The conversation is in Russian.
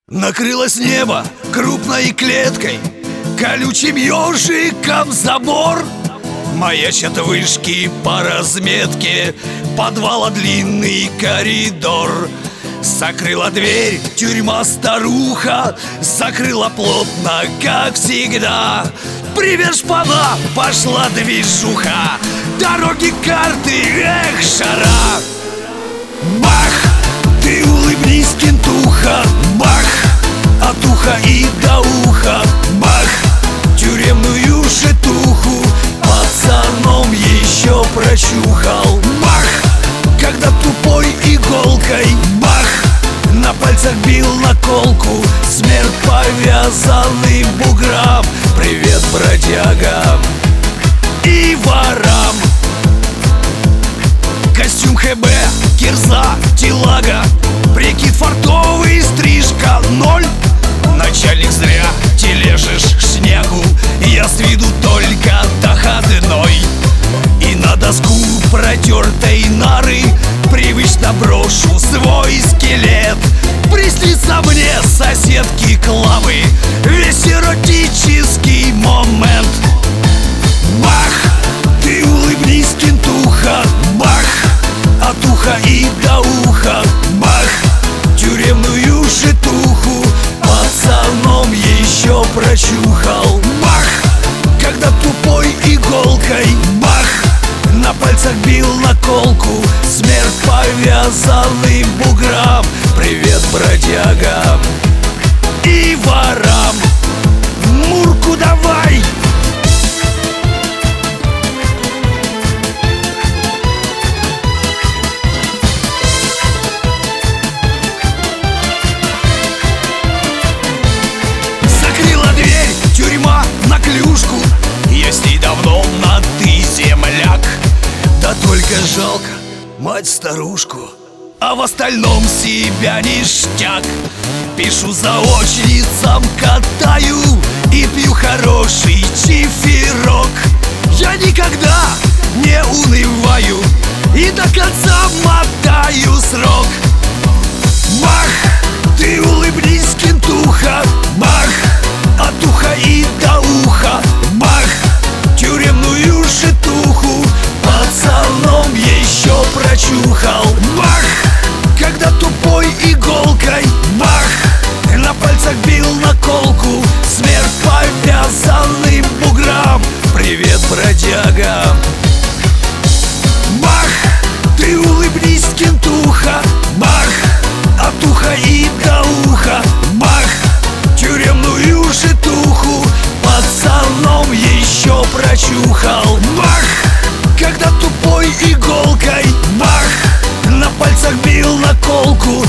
Накрылось небо крупной клеткой, колючим ежиком забор. Маячат вышки по разметке, подвала длинный коридор. Закрыла дверь тюрьма-старуха, закрыла плотно, как всегда. Привет, шпана, пошла движуха, дороги, карты, эх, жара. Бах! Ты улыбнись, кентуха, бах! От уха и до уха, бах! Тюремную житуху пацаном еще прочухал, бах! Когда тупой иголкой, бах! На пальцах бил наколку, смерть повязанным буграм. Привет бродягам и ворам. Костюм ХБ, кирза, телага, прикид фартовый, стрижка ноль. Начальник зря тележишь снегу, я с виду только доходной. И на доску протертой нары привычно брошу свой скелет. Приснится мне соседки Клавы весь эротический момент. Бах! Ты улыбнись, кентуха, бах! От уха и до уха, бах! Тюремную житуху пацаном еще прочухал, бах! Когда тупой иголкой, бах! На пальцах бил наколку, смерть повязанным буграм. Привет бродягам и ворам. Мурку давай! Закрыла дверь тюрьма на клюшку, я с ней давно на «ты», земляк. Да только жалко мать-старушку, а в остальном себя ништяк. Пишу заочницам, катаю и пью хороший чифирок. Я никогда не унываю и до конца мотаю срок. Бах! Ты улыбнись, кентуха, бах! От уха и до уха, бах! Тюремную житуху пацаном еще прочухал, бах! Когда тупой иголкой, бах! На пальцах бил наколку, смерть повязанным буграм. Привет бродягам, бах! Ты улыбнись, кентуха, бах! От уха и до уха, бах! Тюремную житуху пацаном еще прочухал, бах! Когда тупой иголкой, бах! На пальцах бил наколку,